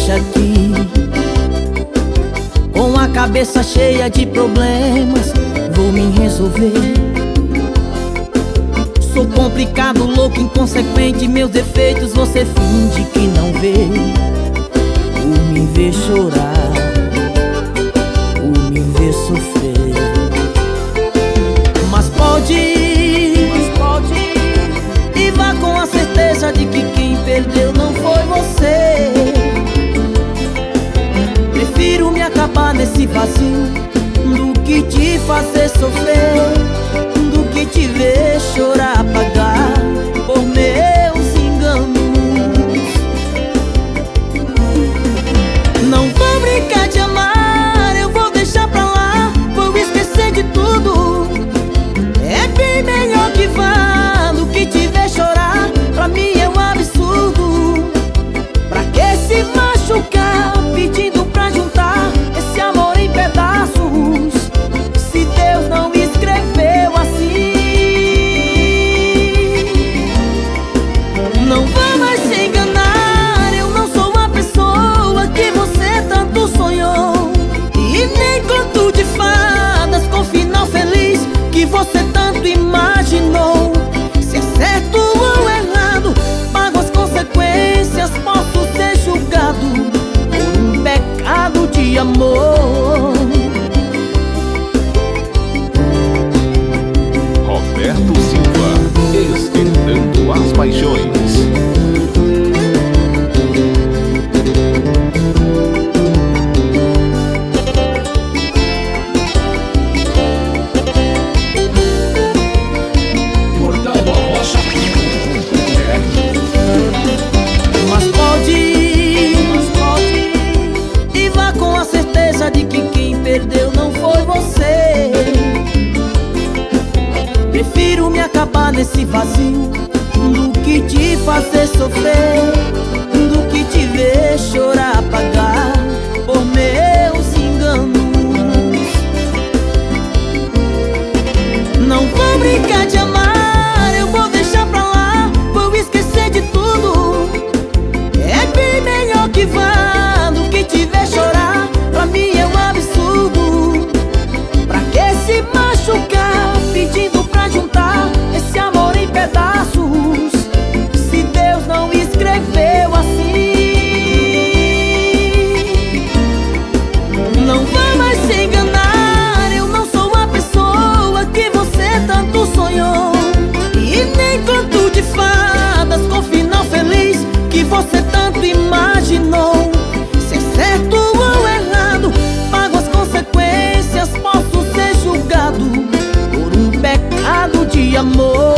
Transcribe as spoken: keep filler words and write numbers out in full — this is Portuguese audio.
deixa aqui com a cabeça cheia de problemas. Vou me resolver. Sou complicado, louco, inconsequente. Meus defeitos você finge que não vê. Por me ver chorar, por me ver sofrer. Mas pode ir, mas pode ir, e vá com a certeza de que quem perdeu não foi você. Prefiro me acabar nesse vazio do que te fazer sofrer, do que te ver chorar, pagar por meus enganos. Não vou brincar de amar, eu vou deixar pra lá, vou esquecer de tudo. É bem melhor que vá do que te ver chorar. Pra mim é um absurdo. Pra que se machucar pedindo pra juntar esse amor em pedaços, se Deus não escreveu assim? Não vá mais se enganar, eu não sou a pessoa que você tanto sonhou, e nem conto de fadas com final feliz que você tanto imaginou. Se é certo ou errado, pago as consequências, posso ser julgado por um pecado de amor. Roberto Silva, esquentando as paixões. Mas pode ir, mas pode ir, e vá com a certeza de que quem perdeu não foi você. Prefiro me acabar nesse vazio do que te fazer sofrer, do que te ver chorar, pagar por meus enganos. Não vou brincar de amar, eu vou deixar pra lá, vou esquecer de tudo. É bem melhor que vá do que te ver chorar. Pra mim é um absurdo. Pra que se machucar pedindo pra juntar esse amor em pedaços, se Deus não escreveu assim? Não vá mais se enganar, eu não sou a pessoa que você tanto sonhou, e nem conto de fadas com final feliz que você tanto imaginou. Se é certo ou errado, pago as consequências, posso ser julgado por um pecado de amor.